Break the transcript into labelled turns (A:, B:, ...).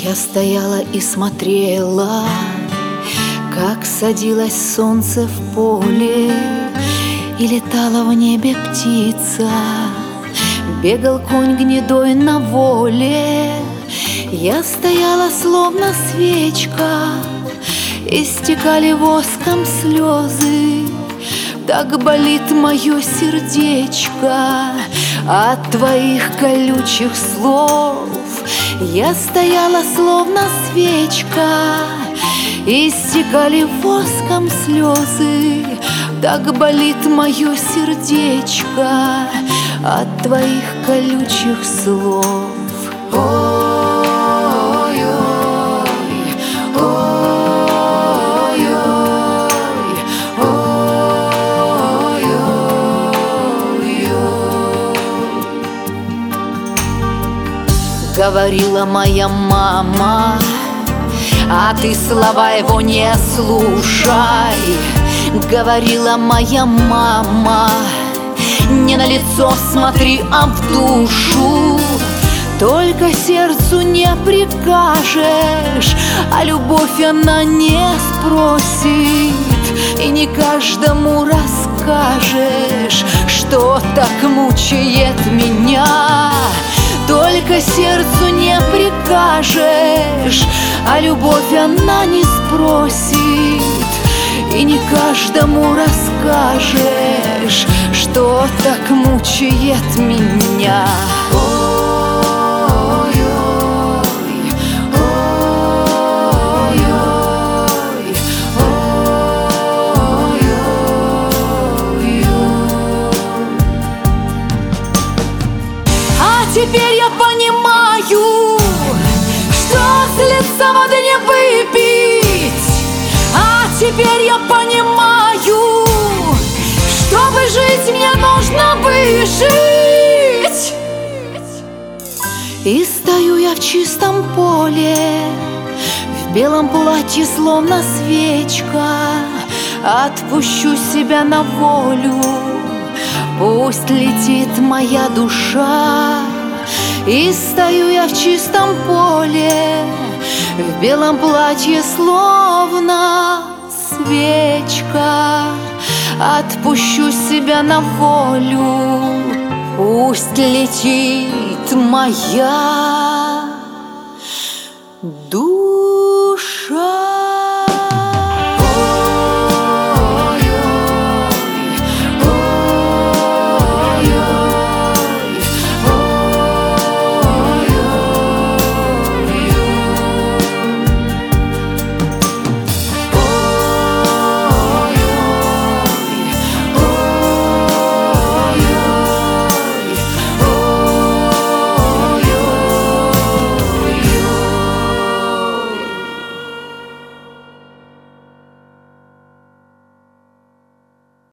A: Я стояла и смотрела, как садилось солнце в поле, и летала в небе птица, бегал конь гнедой на воле. Я стояла словно свечка, истекали воском слезы. Так болит мое сердечко от твоих колючих слов. Я стояла словно свечка, истекали воском слезы. Так болит мое сердечко от твоих колючих слов. Говорила моя мама, а ты слова его не слушай. Говорила моя мама, не на лицо смотри, а в душу. Только сердцу не прикажешь, а любовь она не спросит. И не каждому расскажешь, что так мучает меня. Только сердцу не прикажешь, а любовь она не спросит. И не каждому расскажешь, что так мучает меня. Теперь я понимаю, что с лица воды не выпить. А теперь я понимаю, чтобы жить мне нужно выжить. И стою я в чистом поле, в белом платье словно свечка. Отпущу себя на волю, пусть летит моя душа. И стою я в чистом поле, в белом платье словно свечка. Отпущу себя на волю, пусть летит моя душа.